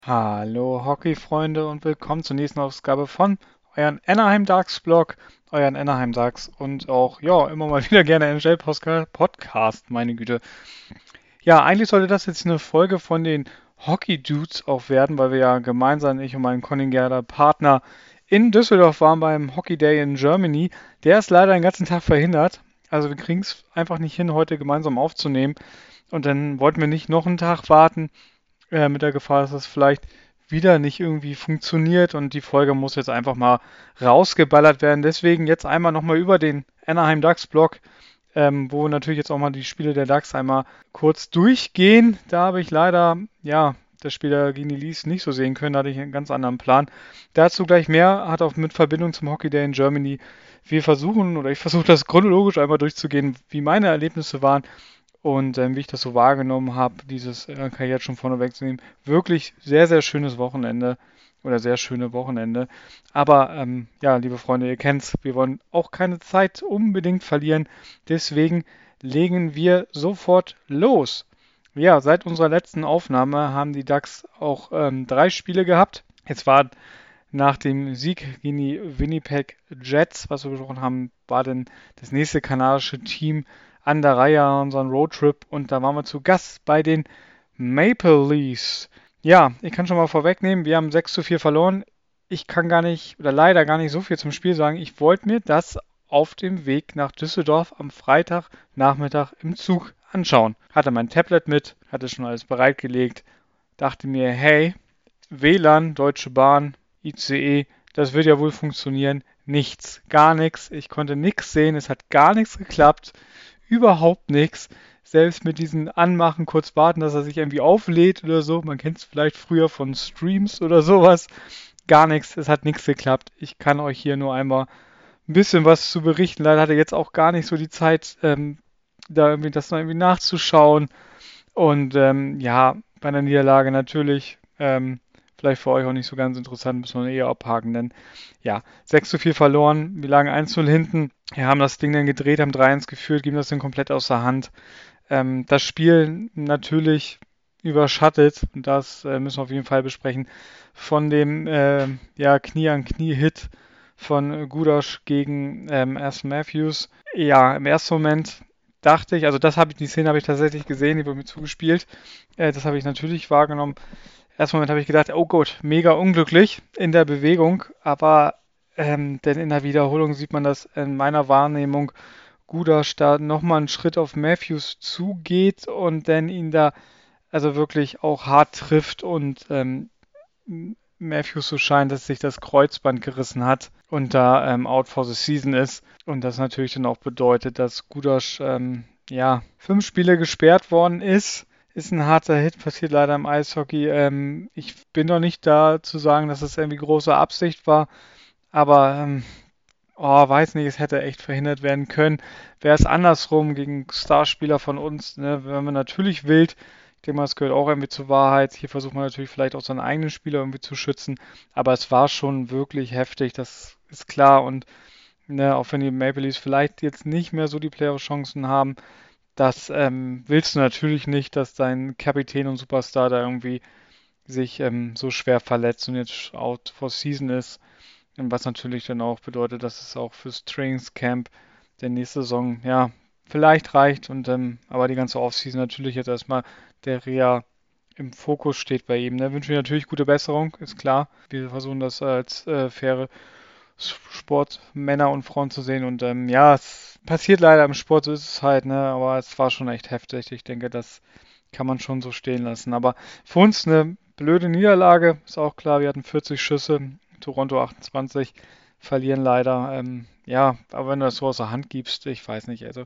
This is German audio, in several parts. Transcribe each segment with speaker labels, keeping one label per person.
Speaker 1: Hallo Hockeyfreunde und willkommen zur nächsten Ausgabe von euren Anaheim Ducks Blog, euren Anaheim Ducks und auch, ja, immer mal wieder gerne NHL Podcast, meine Güte. Ja, eigentlich sollte das jetzt eine Folge von den Hockey Dudes auch werden, weil wir ja gemeinsam, ich und mein konjugaler Partner, in Düsseldorf waren beim Hockey Day in Germany. Der ist leider den ganzen Tag verhindert. Also wir kriegen es einfach nicht hin, heute gemeinsam aufzunehmen. Und dann wollten wir nicht noch einen Tag warten, mit der Gefahr, dass es vielleicht wieder nicht irgendwie funktioniert und die Folge muss jetzt einfach mal rausgeballert werden. Deswegen jetzt einmal nochmal über den Anaheim Ducks Blog, wo natürlich jetzt auch mal die Spiele der Ducks einmal kurz durchgehen. Da habe ich leider, ja, das Spiel gegen die Leafs nicht so sehen können, da hatte ich einen ganz anderen Plan. Dazu gleich mehr, hat auch mit Verbindung zum Hockey Day in Germany. Wir versuchen, oder ich versuche das chronologisch einmal durchzugehen, wie meine Erlebnisse waren und wie ich das so wahrgenommen habe, dieses kann ich jetzt schon vorne wegzunehmen, wirklich sehr, sehr schönes Wochenende oder sehr schöne Wochenende. Aber ja, liebe Freunde, ihr kennt's, wir wollen auch keine Zeit unbedingt verlieren. Deswegen legen wir sofort los. Ja, seit unserer letzten Aufnahme haben die Ducks auch 3 Spiele gehabt. Jetzt war nach dem Sieg gegen die Winnipeg Jets, was wir besprochen haben, war dann das nächste kanadische Team an der Reihe an unseren Roadtrip und da waren wir zu Gast bei den Maple Leafs. Ja, ich kann schon mal vorwegnehmen, wir haben 6:4 verloren. Ich kann gar nicht oder leider gar nicht so viel zum Spiel sagen. Ich wollte mir das auf dem Weg nach Düsseldorf am Freitagnachmittag im Zug anschauen. Hatte mein Tablet mit, hatte schon alles bereitgelegt, dachte mir, hey, WLAN, Deutsche Bahn, ICE, das wird ja wohl funktionieren. Nichts, gar nichts. Ich konnte nichts sehen, es hat gar nichts geklappt. Überhaupt nichts. Selbst mit diesen Anmachen, kurz warten, dass er sich irgendwie auflädt oder so. Man kennt es vielleicht früher von Streams oder sowas. Gar nichts, es hat nichts geklappt. Ich kann euch hier nur einmal ein bisschen was zu berichten. Leider hatte ich jetzt auch gar nicht so die Zeit, da irgendwie das noch irgendwie nachzuschauen. Und ja, bei einer Niederlage natürlich, vielleicht für euch auch nicht so ganz interessant, müssen wir eher abhaken, denn ja, 6:4 verloren, wir lagen 1:0 hinten, wir haben das Ding dann gedreht, haben 3:1 geführt, geben das dann komplett aus der Hand. Das Spiel natürlich überschattet, und das müssen wir auf jeden Fall besprechen, von dem ja, Knie-an-Knie-Hit von Gudas gegen Aston Matthews. Ja, im ersten Moment dachte ich, also die Szene habe ich tatsächlich gesehen, die wurde mir zugespielt. Das habe ich natürlich wahrgenommen. Im ersten Moment habe ich gedacht, oh Gott, mega unglücklich in der Bewegung, aber denn in der Wiederholung sieht man das in meiner Wahrnehmung Gudas da nochmal einen Schritt auf Matthews zugeht und dann ihn da also wirklich auch hart trifft und Matthews so scheint, dass sich das Kreuzband gerissen hat und da out for the season ist. Und das natürlich dann auch bedeutet, dass Gudas ja 5 Spiele gesperrt worden ist. Ist ein harter Hit, passiert leider im Eishockey. Ich bin noch nicht da zu sagen, dass es irgendwie große Absicht war, aber oh, weiß nicht, es hätte echt verhindert werden können. Wäre es andersrum gegen Starspieler von uns, ne, wären wir natürlich wild. Ich denke mal, es gehört auch irgendwie zur Wahrheit. Hier versucht man natürlich vielleicht auch seinen eigenen Spieler irgendwie zu schützen. Aber es war schon wirklich heftig, das ist klar. Und ne, auch wenn die Maple Leafs vielleicht jetzt nicht mehr so die Playoff-Chancen haben, das willst du natürlich nicht, dass dein Kapitän und Superstar da irgendwie sich so schwer verletzt und jetzt out for season ist. Was natürlich dann auch bedeutet, dass es auch fürs Trainingscamp der nächste Saison, ja, vielleicht reicht und aber die ganze Offseason natürlich jetzt erstmal der Reha im Fokus steht bei ihm. Da wünschen wir natürlich gute Besserung, ist klar. Wir versuchen das als faire Sportmänner und Frauen zu sehen und ja, es passiert leider im Sport, so ist es halt, ne, aber es war schon echt heftig. Ich denke, das kann man schon so stehen lassen. Aber für uns eine blöde Niederlage, ist auch klar, wir hatten 40 Schüsse, Toronto 28, verlieren leider. Ja, aber wenn du das so aus der Hand gibst, ich weiß nicht. Also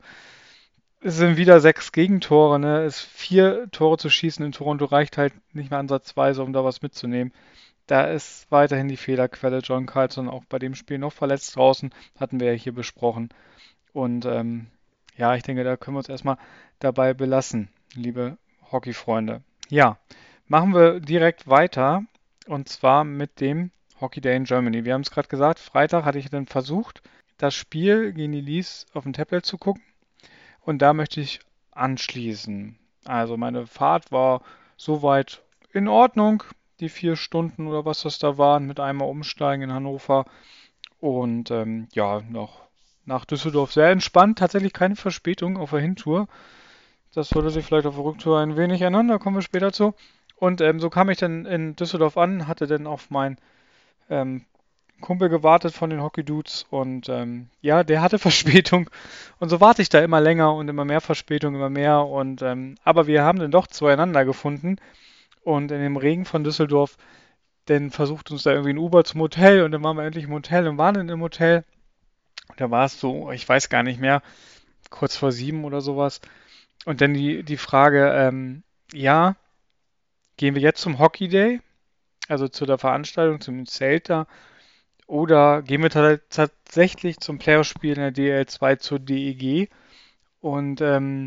Speaker 1: es sind wieder 6 Gegentore, ne? Es 4 Tore zu schießen in Toronto reicht halt nicht mehr ansatzweise, um da was mitzunehmen. Da ist weiterhin die Fehlerquelle. John Carlson auch bei dem Spiel noch verletzt draußen, hatten wir ja hier besprochen. Und ja, ich denke, da können wir uns erstmal dabei belassen, liebe Hockeyfreunde. Ja, machen wir direkt weiter und zwar mit dem Hockey Day in Germany. Wir haben es gerade gesagt, Freitag hatte ich dann versucht, das Spiel gegen die Leafs auf dem Tablet zu gucken und da möchte ich anschließen. Also meine Fahrt war soweit in Ordnung. die 4 Stunden oder was das da waren, mit einmal umsteigen in Hannover. Und ja, noch nach Düsseldorf sehr entspannt, tatsächlich keine Verspätung auf der Hintour. Das sollte sich vielleicht auf der Rücktour ein wenig ändern, da kommen wir später zu. Und so kam ich dann in Düsseldorf an, hatte dann auf meinen ähm, Kumpel gewartet von den Hockey Dudes und ja, der hatte Verspätung und so warte ich da immer länger und immer mehr Verspätung, immer mehr und aber wir haben dann doch zueinander gefunden und in dem Regen von Düsseldorf dann versucht uns da irgendwie ein Uber zum Hotel und dann waren wir endlich im Hotel und waren dann im Hotel und da war es so, ich weiß gar nicht mehr, kurz vor 7 oder sowas und dann die Frage, ja, gehen wir jetzt zum Hockey Day, also zu der Veranstaltung, zum Zelt da. Oder gehen wir tatsächlich zum Playoff-Spiel in der DL2 zur DEG. Und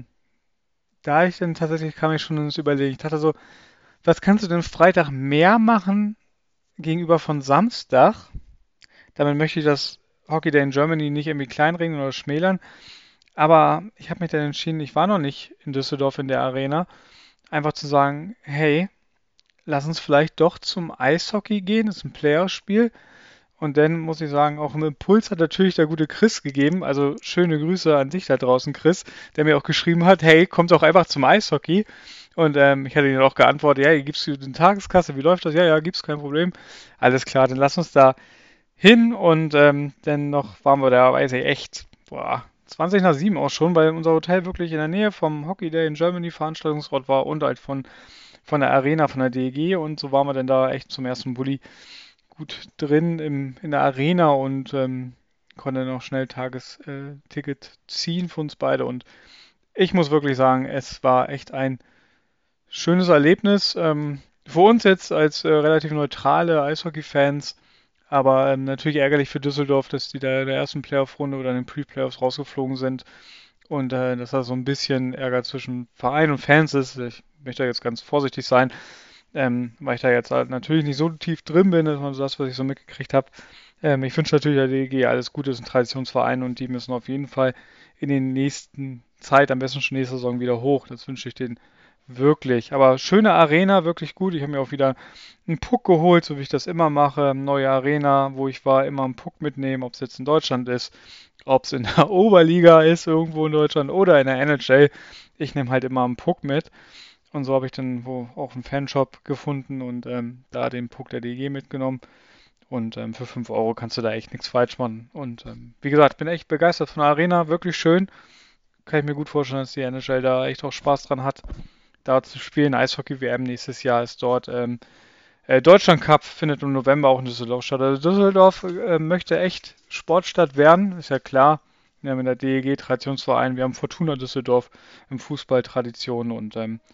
Speaker 1: da ich dann tatsächlich kam ich schon ins Überlegen. Ich dachte so, was kannst du denn Freitag mehr machen gegenüber von Samstag? Damit möchte ich das Hockey Day in Germany nicht irgendwie kleinreden oder schmälern. Aber ich habe mich dann entschieden, ich war noch nicht in Düsseldorf in der Arena, einfach zu sagen, hey, lass uns vielleicht doch zum Eishockey gehen. Das ist ein Playoff-Spiel. Und dann muss ich sagen, auch im Impuls hat natürlich der gute Chris gegeben. Also schöne Grüße an dich da draußen, Chris, der mir auch geschrieben hat, hey, kommt doch einfach zum Eishockey. Und ich hatte ihm auch geantwortet, ja, gibst du den Tageskasse, wie läuft das? Ja, ja, gibt's kein Problem. Alles klar, dann lass uns da hin. Und dann noch waren wir da, weiß ich, echt, 20 nach 7 auch schon, weil unser Hotel wirklich in der Nähe vom Hockey Day in Germany Veranstaltungsort war und halt von der Arena, von der DEG. Und so waren wir dann da echt zum ersten Bulli gut drin in der Arena und konnte noch schnell Tagesticket ziehen für uns beide. Und ich muss wirklich sagen, es war echt ein schönes Erlebnis. Für uns jetzt als relativ neutrale Eishockey-Fans, aber natürlich ärgerlich für Düsseldorf, dass die da in der ersten Playoff-Runde oder in den Pre-Playoffs rausgeflogen sind. Und dass da so ein bisschen Ärger zwischen Verein und Fans ist. Ich möchte da jetzt ganz vorsichtig sein, weil ich da jetzt halt natürlich nicht so tief drin bin, dass man so das, was ich so mitgekriegt habe. Ich wünsche natürlich der DEG alles Gute, ist ein Traditionsverein und die müssen auf jeden Fall in den nächsten Zeit, am besten schon nächste Saison wieder hoch. Das wünsche ich denen wirklich. Aber schöne Arena, wirklich gut. Ich habe mir auch wieder einen Puck geholt, so wie ich das immer mache. Neue Arena, wo ich war, immer einen Puck mitnehmen, ob es jetzt in Deutschland ist, ob es in der Oberliga ist, irgendwo in Deutschland oder in der NHL. Ich nehme halt immer einen Puck mit. Und so habe ich dann auch einen Fanshop gefunden und da den Puck der DG mitgenommen. Und für 5 Euro kannst du da echt nichts falsch machen. Und wie gesagt, bin echt begeistert von der Arena, wirklich schön. Kann ich mir gut vorstellen, dass die NHL da echt auch Spaß dran hat, da zu spielen. Eishockey-WM nächstes Jahr ist dort. Deutschland Cup findet im November auch in Düsseldorf statt. Also Düsseldorf möchte echt Sportstadt werden, ist ja klar. Wir haben in der DEG Traditionsverein, wir haben Fortuna Düsseldorf im Fußball Tradition und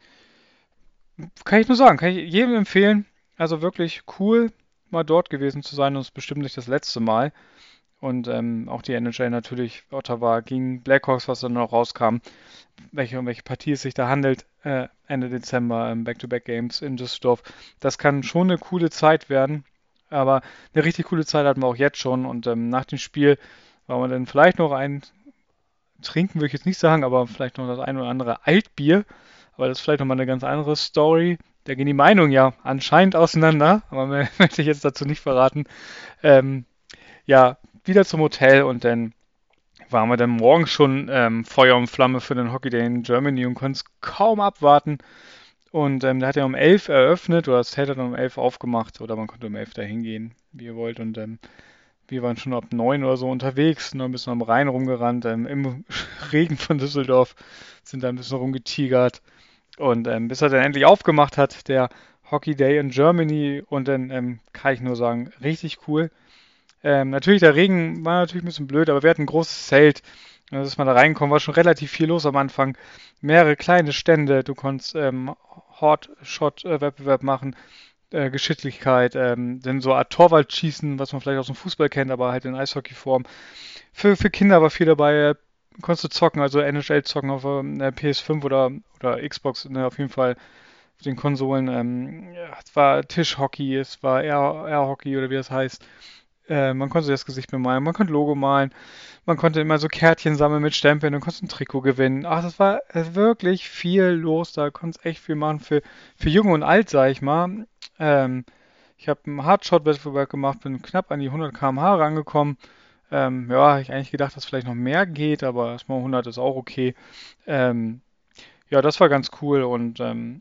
Speaker 1: kann ich nur sagen, kann ich jedem empfehlen. Also wirklich cool, mal dort gewesen zu sein und es ist bestimmt nicht das letzte Mal. Und auch die NHL natürlich, Ottawa gegen Blackhawks, was dann noch rauskam, um welche Partie es sich da handelt, Ende Dezember, Back-to-Back-Games in Düsseldorf. Das kann schon eine coole Zeit werden, aber eine richtig coole Zeit hatten wir auch jetzt schon und nach dem Spiel war man dann vielleicht noch ein Trinken, würde ich jetzt nicht sagen, aber vielleicht noch das ein oder andere Altbier, aber das ist vielleicht nochmal eine ganz andere Story. Da gehen die Meinungen ja anscheinend auseinander, aber mehr möchte ich jetzt dazu nicht verraten. Ähm, ja, wieder zum Hotel und dann waren wir dann morgens schon Feuer und Flamme für den Hockey Day in Germany und konnten es kaum abwarten. Und der hat ja um 11 eröffnet oder das Zelt hat dann um 11 aufgemacht oder man konnte um 11 da hingehen, wie ihr wollt. Und wir waren schon ab 9 oder so unterwegs, noch ein bisschen am Rhein rumgerannt, im Regen von Düsseldorf, sind da ein bisschen rumgetigert. Und bis er dann endlich aufgemacht hat, der Hockey Day in Germany. Und dann kann ich nur sagen, richtig cool. Natürlich, der Regen war natürlich ein bisschen blöd, aber wir hatten ein großes Zelt. Und als man da reinkommen, war schon relativ viel los am Anfang. Mehrere kleine Stände. Du konntest Hot-Shot-Wettbewerb machen, Geschicklichkeit, dann so eine Art Torwaldschießen, was man vielleicht aus dem Fußball kennt, aber halt in Eishockeyform. Für Kinder war viel dabei. Konntest du zocken, also NHL zocken auf der PS5 oder Xbox, ne, auf jeden Fall auf den Konsolen. Ja, es war Tischhockey, es war Air Hockey oder wie das heißt. Man konnte sich das Gesicht bemalen, man konnte Logo malen, man konnte immer so Kärtchen sammeln mit Stempeln und konnte ein Trikot gewinnen. Ach, das war wirklich viel los, da konntest echt viel machen für Jung und Alt, sag ich mal. Ähm, Ich habe einen Hardshot-Wettbewerb gemacht, bin knapp an die 100 km/h rangekommen. Ja, ich eigentlich gedacht, dass vielleicht noch mehr geht, aber erstmal 100 ist auch okay. Ähm, ja, das war ganz cool und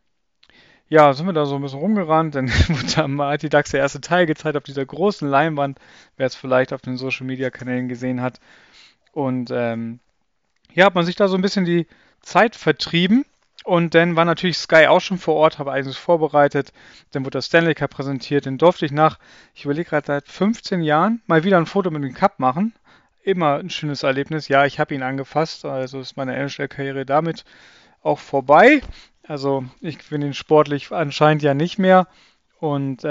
Speaker 1: ja, sind wir da so ein bisschen rumgerannt, dann wurde am Mighty Ducks der erste Teil gezeigt auf dieser großen Leinwand, wer es vielleicht auf den Social Media Kanälen gesehen hat. Und ja, hat man sich da so ein bisschen die Zeit vertrieben. Und dann war natürlich Sky auch schon vor Ort, habe einiges vorbereitet. Dann wurde das Stanley Cup präsentiert. Dann durfte ich ich überlege gerade seit 15 Jahren, mal wieder ein Foto mit dem Cup machen. Immer ein schönes Erlebnis. Ja, ich habe ihn angefasst, also ist meine NHL-Karriere damit auch vorbei. Also ich finde ihn sportlich anscheinend ja nicht mehr. Und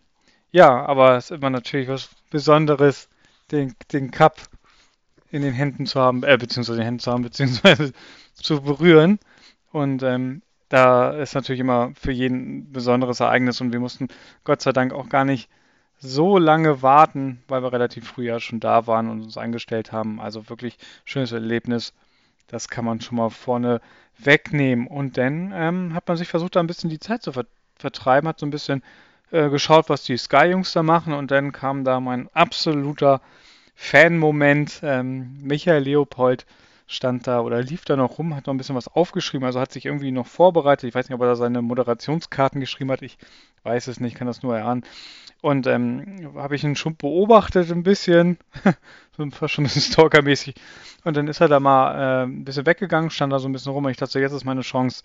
Speaker 1: ja, aber es ist immer natürlich was Besonderes, den Cup in den Händen zu haben, beziehungsweise in den Händen zu haben, beziehungsweise zu berühren. Und da ist natürlich immer für jeden ein besonderes Ereignis und wir mussten Gott sei Dank auch gar nicht so lange warten, weil wir relativ früh ja schon da waren und uns eingestellt haben. Also wirklich schönes Erlebnis. Das kann man schon mal vorne wegnehmen. Und dann hat man sich versucht, da ein bisschen die Zeit zu vertreiben, hat so ein bisschen geschaut, was die Sky-Jungs da machen. Und dann kam da mein absoluter Fan-Moment. Michael Leopold stand da oder lief da noch rum, hat noch ein bisschen was aufgeschrieben, also hat sich irgendwie noch vorbereitet. Ich weiß nicht, ob er da seine Moderationskarten geschrieben hat. Ich weiß es nicht, kann das nur erahnen. Und habe ich ihn schon beobachtet ein bisschen, so fast schon ein bisschen stalkermäßig. Und dann ist er da mal ein bisschen weggegangen, stand da so ein bisschen rum und ich dachte, so, jetzt ist meine Chance.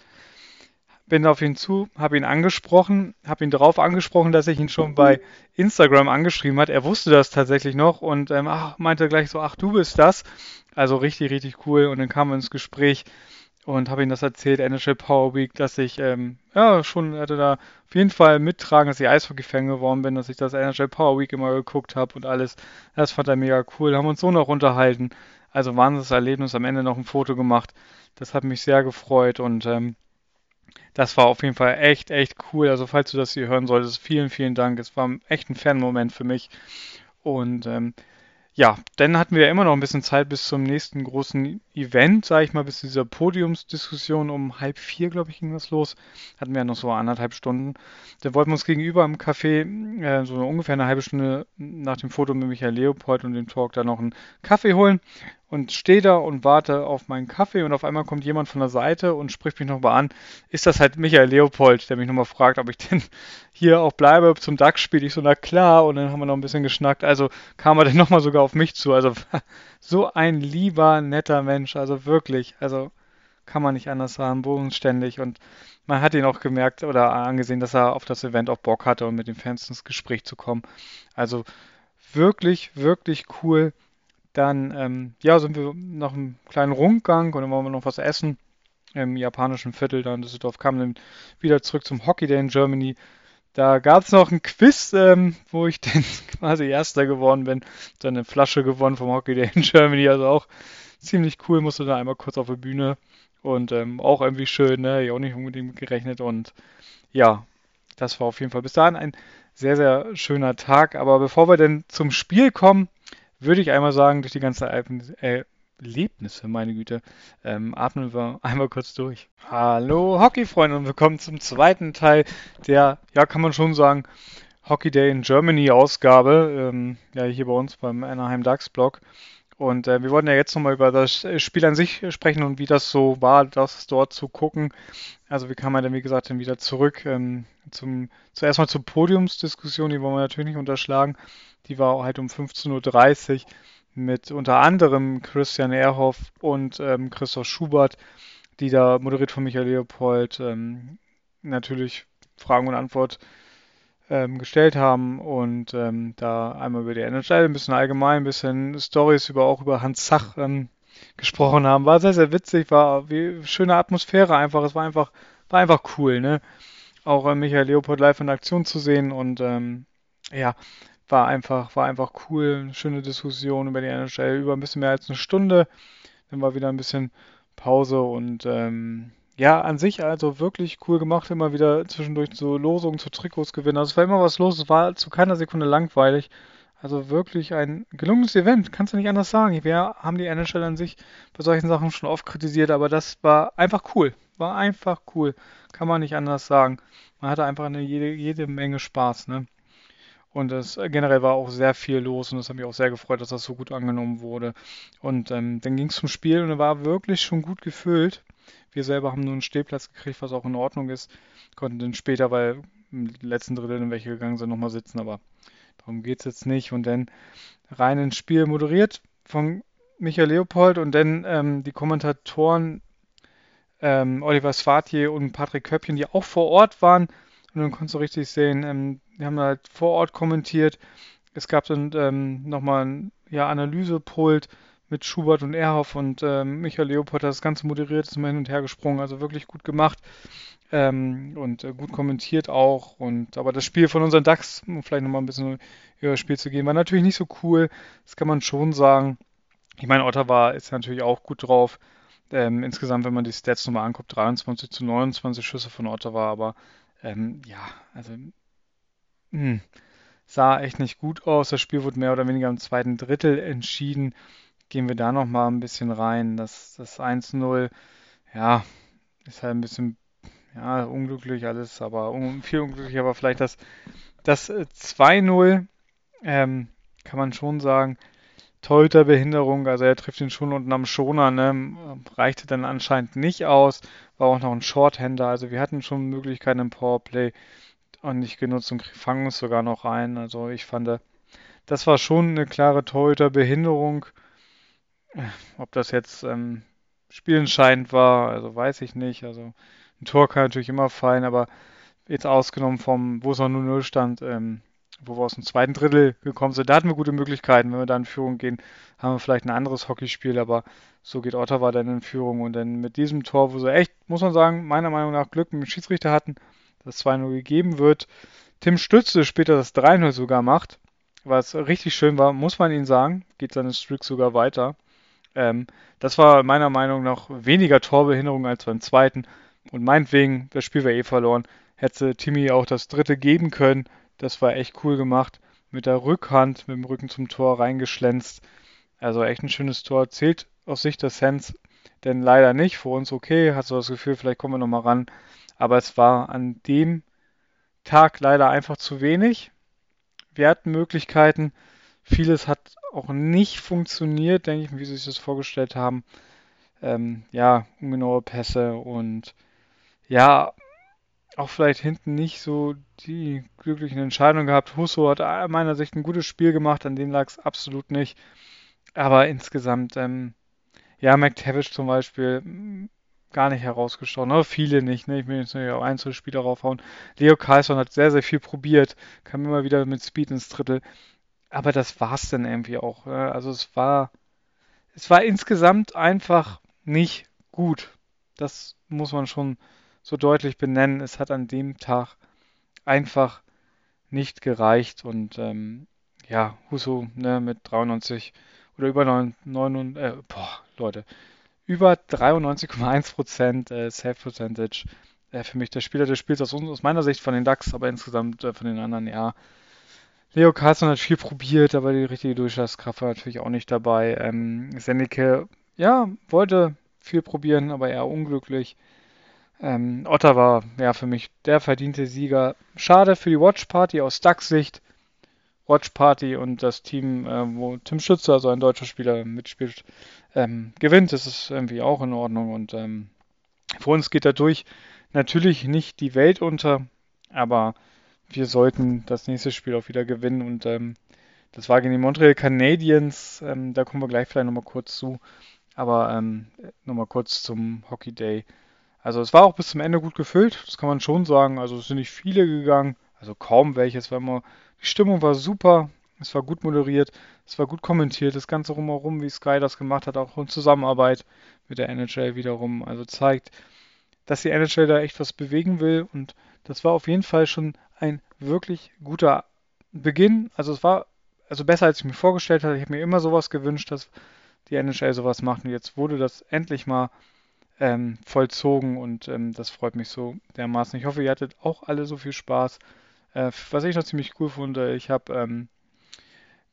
Speaker 1: Bin auf ihn zu, habe ihn angesprochen, habe ihn darauf angesprochen, dass ich ihn schon bei Instagram angeschrieben hat. Er wusste das tatsächlich noch und meinte gleich so, ach, du bist das. Also richtig, richtig cool. Und dann kamen wir ins Gespräch und habe ihm das erzählt, NHL Power Week, dass ich ja schon hatte da auf jeden Fall mittragen, dass ich Eishockey-Fan geworden bin, dass ich das NHL Power Week immer geguckt habe und alles. Das fand er mega cool. Haben uns so noch unterhalten. Also wahnsinniges Erlebnis. Am Ende noch ein Foto gemacht. Das hat mich sehr gefreut und das war auf jeden Fall echt, echt cool. Also falls du das hier hören solltest, vielen, vielen Dank. Es war echt ein Fan-Moment für mich. Und ja, dann hatten wir ja immer noch ein bisschen Zeit bis zum nächsten großen Event, sage ich mal, bis zu dieser Podiumsdiskussion um halb vier, glaube ich, ging das los. Hatten wir ja noch so 1,5 Stunden. Da wollten wir uns gegenüber im Café so ungefähr eine halbe Stunde nach dem Foto mit Michael Leopold und dem Talk da noch einen Kaffee holen und stehe da und warte auf meinen Kaffee und auf einmal kommt jemand von der Seite und spricht mich nochmal an. Ist das halt Michael Leopold, der mich nochmal fragt, ob ich denn hier auch bleibe zum DAX-Spiel? Ich so, na klar, und dann haben wir noch ein bisschen geschnackt. Also kam er dann nochmal sogar auf mich zu. Also so ein lieber, netter Mensch, also wirklich, also kann man nicht anders sagen, bodenständig und man hat ihn auch gemerkt oder angesehen, dass er auf das Event auch Bock hatte und mit den Fans ins Gespräch zu kommen. Also wirklich, wirklich cool. Dann, ja, sind wir noch einen kleinen Rundgang und dann wollen wir noch was essen im japanischen Viertel da in Düsseldorf, kamen dann wieder zurück zum Hockey Day in Germany. Da gab es noch ein Quiz, wo ich dann quasi Erster geworden bin. Dann eine Flasche gewonnen vom Hockey Day in Germany, also auch ziemlich cool, musste da einmal kurz auf die Bühne und auch irgendwie schön, ne? Ich auch nicht unbedingt mit gerechnet und ja, das war auf jeden Fall bis dahin ein sehr, sehr schöner Tag. Aber bevor wir denn zum Spiel kommen, würde ich einmal sagen, durch die ganzen Erlebnisse, meine Güte, atmen wir einmal kurz durch. Hallo Hockeyfreunde und willkommen zum zweiten Teil der, ja kann man schon sagen, Hockey Day in Germany Ausgabe, ja hier bei uns beim Anaheim Ducks Blog. Und wir wollten ja jetzt nochmal über das Spiel an sich sprechen und wie das so war, das dort zu gucken. Also wie kam man denn, wie gesagt, dann wieder zurück zuerst mal zur Podiumsdiskussion, die wollen wir natürlich nicht unterschlagen. Die war halt um 15:30 Uhr mit unter anderem Christian Ehrhoff und Christoph Schubert, die da moderiert von Michael Leopold natürlich Fragen und Antwort gestellt haben und da einmal über die NHL, ein bisschen allgemein, ein bisschen Stories auch über Hans Zach gesprochen haben. War sehr, sehr witzig, war wie schöne Atmosphäre einfach. Es war einfach cool, ne? Auch Michael Leopold live in Aktion zu sehen und ja, war einfach cool. Eine schöne Diskussion über die NHL, über ein bisschen mehr als eine Stunde. Dann war wieder ein bisschen Pause und ja, an sich also wirklich cool gemacht. Immer wieder zwischendurch so Losungen zu Trikots gewinnen. Also es war immer was los. Es war zu keiner Sekunde langweilig. Also wirklich ein gelungenes Event, kannst du nicht anders sagen. Wir haben die NHL an sich bei solchen Sachen schon oft kritisiert, aber das war einfach cool. War einfach cool. Kann man nicht anders sagen. Man hatte einfach jede Menge Spaß, ne? Und es generell war auch sehr viel los und es hat mich auch sehr gefreut, dass das so gut angenommen wurde. Und dann ging es zum Spiel und er war wirklich schon gut gefüllt. Wir selber haben nur einen Stehplatz gekriegt, was auch in Ordnung ist. Konnten dann später, weil im letzten Drittel in welche gegangen sind, nochmal sitzen, aber darum geht es jetzt nicht. Und dann rein ins Spiel moderiert von Michael Leopold und dann die Kommentatoren Oliver Svatier und Patrick Köppchen, die auch vor Ort waren. Und dann konntest du richtig sehen, die haben halt vor Ort kommentiert. Es gab dann nochmal ein Analysepult mit Schubert und Erhoff und Michael Leopold hat das Ganze moderiert, ist immer hin und her gesprungen, also wirklich gut gemacht und gut kommentiert auch. Aber das Spiel von unseren Ducks, um vielleicht nochmal ein bisschen über das Spiel zu gehen, war natürlich nicht so cool. Das kann man schon sagen. Ich meine, Ottawa ist natürlich auch gut drauf. Insgesamt, wenn man die Stats nochmal anguckt, 23 zu 29 Schüsse von Ottawa, aber ja, also mh, sah echt nicht gut aus. Das Spiel wurde mehr oder weniger im zweiten Drittel entschieden. Gehen wir da nochmal ein bisschen rein. Das 1-0, ja, ist halt ein bisschen unglücklich alles, aber viel unglücklich, aber vielleicht das 2-0, kann man schon sagen. Torhüterbehinderung, also er trifft ihn schon unten am Schoner, ne? Reichte dann anscheinend nicht aus, war auch noch ein Shorthander, also wir hatten schon Möglichkeiten im Powerplay und nicht genutzt und fangen uns sogar noch ein. Also ich fand, das war schon eine klare Torhüterbehinderung. Ob das jetzt spielentscheidend war, also weiß ich nicht. Also ein Tor kann natürlich immer fallen, aber jetzt ausgenommen vom, wo es noch 0-0 stand, wo wir aus dem zweiten Drittel gekommen sind, da hatten wir gute Möglichkeiten. Wenn wir da in Führung gehen, haben wir vielleicht ein anderes Hockeyspiel, aber so geht Ottawa dann in Führung. Und dann mit diesem Tor, wo sie echt, muss man sagen, meiner Meinung nach Glück mit dem Schiedsrichter hatten, dass 2-0 gegeben wird. Tim Stützle später das 3-0 sogar macht, was richtig schön war, muss man ihn sagen, geht seine Streak sogar weiter. Das war meiner Meinung nach weniger Torbehinderung als beim zweiten. Und meinetwegen, das Spiel wäre eh verloren. Hätte Timmy auch das dritte geben können. Das war echt cool gemacht. Mit der Rückhand, mit dem Rücken zum Tor reingeschlänzt. Also echt ein schönes Tor. Zählt aus Sicht der Sens denn leider nicht. Für uns okay. Hast du das Gefühl, vielleicht kommen wir nochmal ran. Aber es war an dem Tag leider einfach zu wenig. Wir hatten Möglichkeiten. Vieles hat auch nicht funktioniert, denke ich, wie sie sich das vorgestellt haben. Ungenaue Pässe und ja, auch vielleicht hinten nicht so die glücklichen Entscheidungen gehabt. Husso hat aus meiner Sicht ein gutes Spiel gemacht, an dem lag es absolut nicht. Aber insgesamt, McTavish zum Beispiel, gar nicht herausgestochen, aber viele nicht. Ne? Ich will jetzt nicht auf Einzelspieler raufhauen. Leo Carlsson hat sehr, sehr viel probiert, kam immer wieder mit Speed ins Drittel. Aber das war's dann irgendwie auch. Also es war insgesamt einfach nicht gut. Das muss man schon so deutlich benennen. Es hat an dem Tag einfach nicht gereicht und Husso, ne, mit 93 oder über 9, Leute, über 93,1% Save Percentage. Für mich der Spieler des Spiels aus meiner Sicht von den Ducks, aber insgesamt von den anderen, ja. Leo Carlsson hat viel probiert, aber die richtige Durchschlagskraft war natürlich auch nicht dabei. Senneke, ja, wollte viel probieren, aber eher unglücklich. Ottawa, ja, für mich der verdiente Sieger. Schade für die Watch Party aus Ducks Sicht. Watch Party und das Team, wo Tim Stützle, also ein deutscher Spieler, mitspielt, gewinnt. Das ist irgendwie auch in Ordnung. Und für uns geht dadurch natürlich nicht die Welt unter, aber wir sollten das nächste Spiel auch wieder gewinnen. Und das war gegen die Montreal Canadiens. Da kommen wir gleich vielleicht nochmal kurz zu. Aber nochmal kurz zum Hockey Day. Also es war auch bis zum Ende gut gefüllt, das kann man schon sagen. Also es sind nicht viele gegangen, also kaum welche. Die Stimmung war super, es war gut moderiert, es war gut kommentiert, das Ganze rumherum, wie Sky das gemacht hat, auch in Zusammenarbeit mit der NHL wiederum. Also zeigt, dass die NHL da echt was bewegen will und das war auf jeden Fall schon ein wirklich guter Beginn. Also es war besser, als ich mir vorgestellt hatte. Ich habe mir immer sowas gewünscht, dass die NHL sowas macht und jetzt wurde das endlich mal vollzogen und das freut mich so dermaßen. Ich hoffe, ihr hattet auch alle so viel Spaß. Was ich noch ziemlich cool fand, ich habe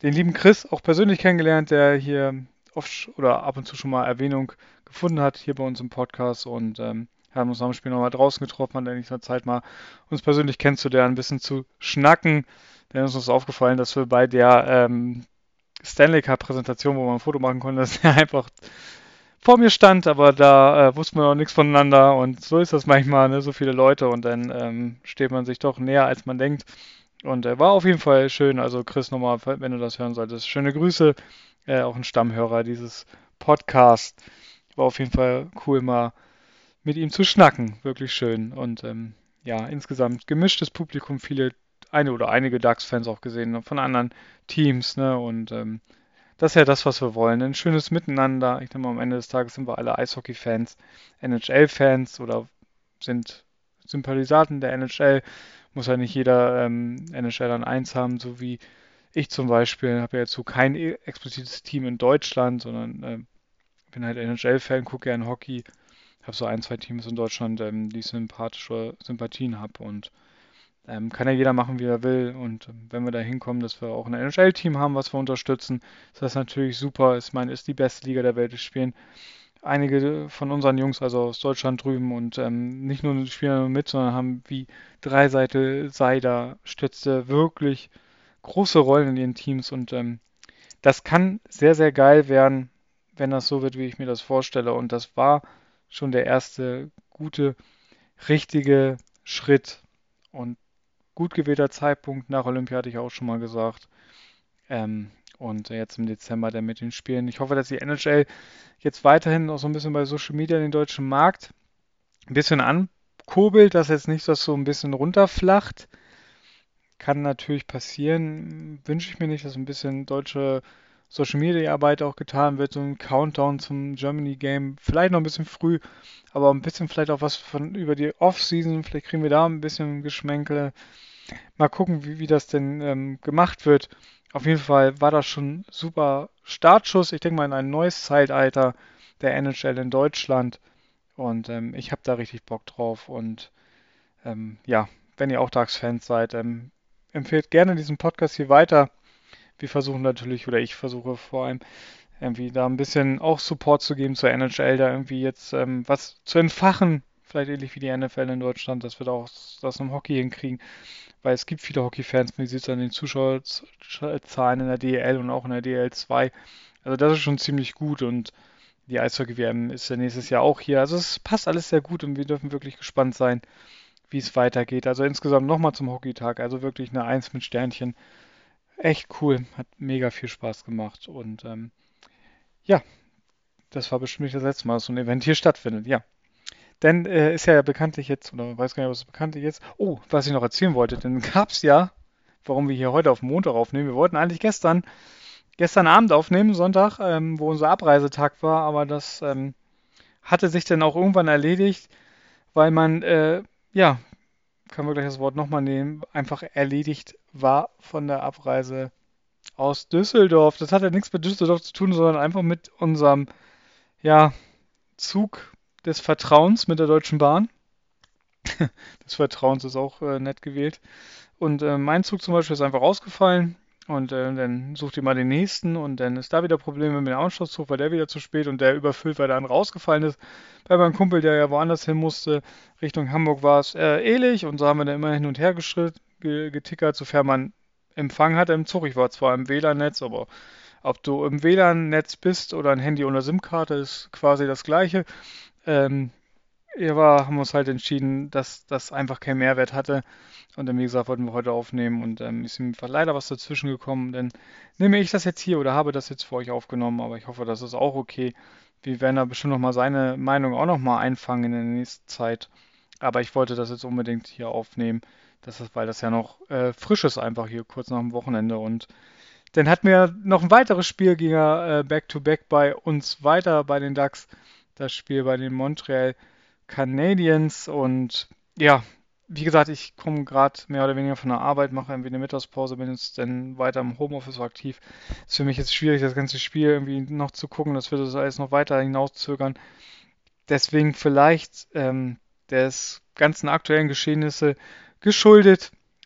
Speaker 1: den lieben Chris auch persönlich kennengelernt, der hier oft oder ab und zu schon mal Erwähnung gefunden hat hier bei uns im Podcast und haben uns nach dem Spiel nochmal draußen getroffen, hatten endlich mal Zeit, mal uns persönlich kennenzulernen, ein bisschen zu schnacken. Denn uns ist aufgefallen, dass wir bei der Stanley Cup Präsentation, wo man ein Foto machen konnte, dass er einfach vor mir stand, aber da wussten wir noch nichts voneinander und so ist das manchmal, ne? So viele Leute und dann steht man sich doch näher, als man denkt. Und war auf jeden Fall schön. Also Chris, nochmal, wenn du das hören solltest, schöne Grüße. Auch ein Stammhörer dieses Podcasts. War auf jeden Fall cool, mal mit ihm zu schnacken. Wirklich schön. Und ja, insgesamt gemischtes Publikum, einige Ducks-Fans auch gesehen, ne, von anderen Teams, ne? Und das ist ja das, was wir wollen. Ein schönes Miteinander. Ich denke mal, am Ende des Tages sind wir alle Eishockey-Fans, NHL-Fans oder sind Sympathisanten der NHL. Muss ja nicht jeder NHL an 1 haben, so wie ich zum Beispiel. Habe ja jetzt so kein explizites Team in Deutschland, sondern bin halt NHL-Fan, gucke gerne Hockey. Habe so ein, zwei Teams in Deutschland, die ich sympathische Sympathien habe und kann ja jeder machen, wie er will. Und wenn wir da hinkommen, dass wir auch ein NHL-Team haben, was wir unterstützen, ist das natürlich super. Ich meine, ist die beste Liga der Welt. Es spielen einige von unseren Jungs, also aus Deutschland drüben, und nicht nur spielen mit, sondern haben wie Dreiseite, Seider, Stütze wirklich große Rollen in ihren Teams. Und das kann sehr, sehr geil werden, wenn das so wird, wie ich mir das vorstelle. Und das war schon der erste gute, richtige Schritt. Und gut gewählter Zeitpunkt nach Olympia, hatte ich auch schon mal gesagt. Und jetzt im Dezember dann mit den Spielen. Ich hoffe, dass die NHL jetzt weiterhin auch so ein bisschen bei Social Media den deutschen Markt ein bisschen ankurbelt, dass jetzt nicht das so ein bisschen runterflacht. Kann natürlich passieren. Wünsche ich mir nicht, dass ein bisschen deutsche Social Media Arbeit auch getan wird. So ein Countdown zum Germany Game. Vielleicht noch ein bisschen früh, aber ein bisschen vielleicht auch was von über die Off-Season. Vielleicht kriegen wir da ein bisschen Geschmänkle. Mal gucken, wie das denn gemacht wird. Auf jeden Fall war das schon super Startschuss. Ich denke mal in ein neues Zeitalter der NHL in Deutschland. Und ich habe da richtig Bock drauf. Und ja, wenn ihr auch Ducks-Fans seid, empfehlt gerne diesen Podcast hier weiter. Wir versuchen natürlich, oder ich versuche vor allem, irgendwie da ein bisschen auch Support zu geben zur NHL, da irgendwie jetzt was zu entfachen. Vielleicht ähnlich wie die NFL in Deutschland, dass wir da auch das im Hockey hinkriegen. Weil es gibt viele Hockey-Fans, wie sieht es an den Zuschauerzahlen in der DEL und auch in der DEL 2. Also das ist schon ziemlich gut und die Eishockey-WM ist ja nächstes Jahr auch hier. Also es passt alles sehr gut und wir dürfen wirklich gespannt sein, wie es weitergeht. Also insgesamt nochmal zum Hockeytag. Also wirklich eine Eins mit Sternchen. Echt cool. Hat mega viel Spaß gemacht. Und ja, das war bestimmt nicht das letzte Mal, dass so ein Event hier stattfindet. Ja. Denn ist ja bekanntlich jetzt, oder weiß gar nicht, was bekanntlich jetzt. Oh, was ich noch erzählen wollte, denn gab es ja, warum wir hier heute auf Montag aufnehmen. Wir wollten eigentlich gestern Abend aufnehmen, Sonntag, wo unser Abreisetag war, aber das hatte sich dann auch irgendwann erledigt, weil man, ja, können wir gleich das Wort nochmal nehmen, einfach erledigt war von der Abreise aus Düsseldorf. Das hat ja nichts mit Düsseldorf zu tun, sondern einfach mit unserem, ja, Zug des Vertrauens mit der Deutschen Bahn. Des Vertrauens ist auch nett gewählt. Und mein Zug zum Beispiel ist einfach ausgefallen. Und dann sucht ihr mal den nächsten und dann ist da wieder Probleme mit dem Anschlusszug, weil der wieder zu spät und der überfüllt, weil der andere rausgefallen ist. Bei meinem Kumpel, der ja woanders hin musste, Richtung Hamburg war es ähnlich und so haben wir dann immer hin und her getickert, sofern man Empfang hatte im Zug. Ich war zwar im WLAN-Netz, aber ob du im WLAN-Netz bist oder ein Handy ohne SIM-Karte ist quasi das Gleiche. Ähm, haben wir uns halt entschieden, dass das einfach keinen Mehrwert hatte. Und dann, wie gesagt, wollten wir heute aufnehmen und ist mir leider was dazwischen gekommen. Dann nehme ich das jetzt hier oder habe das jetzt für euch aufgenommen, aber ich hoffe, das ist auch okay. Wir werden da bestimmt nochmal seine Meinung auch nochmal einfangen in der nächsten Zeit. Aber ich wollte das jetzt unbedingt hier aufnehmen, weil das ja noch frisch ist, einfach hier kurz nach dem Wochenende. Und dann hatten wir noch ein weiteres Spiel, ging ja Back-to-Back bei uns weiter bei den Ducks. Das Spiel bei den Montreal Canadiens und ja, wie gesagt, ich komme gerade mehr oder weniger von der Arbeit, mache irgendwie eine Mittagspause, bin jetzt dann weiter im Homeoffice aktiv. Ist für mich jetzt schwierig, das ganze Spiel irgendwie noch zu gucken, das wird das alles noch weiter hinauszögern. Deswegen vielleicht des ganzen aktuellen Geschehnisse geschuldet,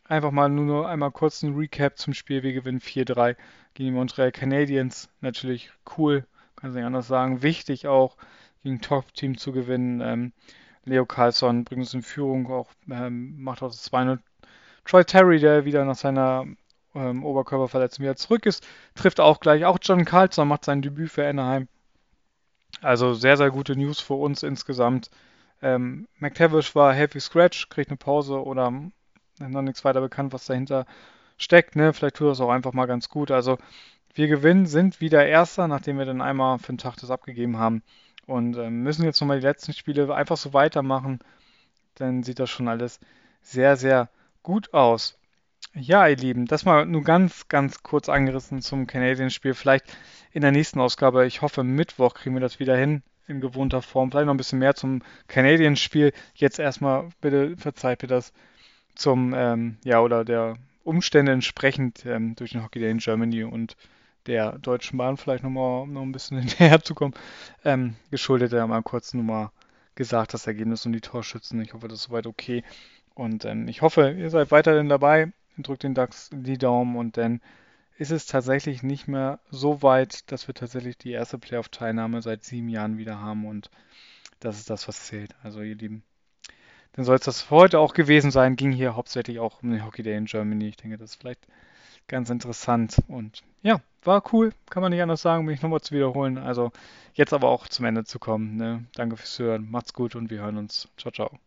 Speaker 1: Einfach mal nur einmal kurz ein Recap zum Spiel. Wir gewinnen 4-3 gegen die Montreal Canadiens. Natürlich cool, kann sich nicht anders sagen. Wichtig auch, gegen ein Top-Team zu gewinnen. Leo Carlsson bringt uns in Führung, auch macht auch das 2-0. Troy Terry, der wieder nach seiner Oberkörperverletzung wieder zurück ist, trifft auch gleich. Auch John Carlson macht sein Debüt für Anaheim. Also sehr, sehr gute News für uns insgesamt. McTavish war Heavy Scratch, kriegt eine Pause oder noch nichts weiter bekannt, was dahinter steckt. Ne? Vielleicht tut das auch einfach mal ganz gut. Also wir gewinnen, sind wieder Erster, nachdem wir dann einmal für den Tag das abgegeben haben. Und müssen jetzt nochmal die letzten Spiele einfach so weitermachen. Dann sieht das schon alles sehr, sehr gut aus. Ja, ihr Lieben, das mal nur ganz, ganz kurz angerissen zum Canadiens-Spiel. Vielleicht in der nächsten Ausgabe, ich hoffe, Mittwoch kriegen wir das wieder hin in gewohnter Form. Vielleicht noch ein bisschen mehr zum Canadiens-Spiel. Jetzt erstmal, bitte verzeiht mir das, zum, ja, oder der Umstände entsprechend durch den Hockey Day in Germany und der Deutschen Bahn vielleicht nochmal, um noch ein bisschen hinterher zu kommen, geschuldet, ja mal kurz nur mal gesagt, das Ergebnis und die Torschützen. Ich hoffe, das ist soweit okay. Und ich hoffe, ihr seid weiterhin dabei. Drückt den DAX die Daumen und dann ist es tatsächlich nicht mehr so weit, dass wir tatsächlich die erste Playoff-Teilnahme seit 7 Jahren wieder haben und das ist das, was zählt. Also ihr Lieben, dann soll es das für heute auch gewesen sein. Ging hier hauptsächlich auch um den Hockey Day in Germany. Ich denke, das ist vielleicht ganz interessant und ja, war cool. Kann man nicht anders sagen, um mich nochmal zu wiederholen. Also jetzt aber auch zum Ende zu kommen. Ne? Danke fürs Hören. Macht's gut und wir hören uns. Ciao, ciao.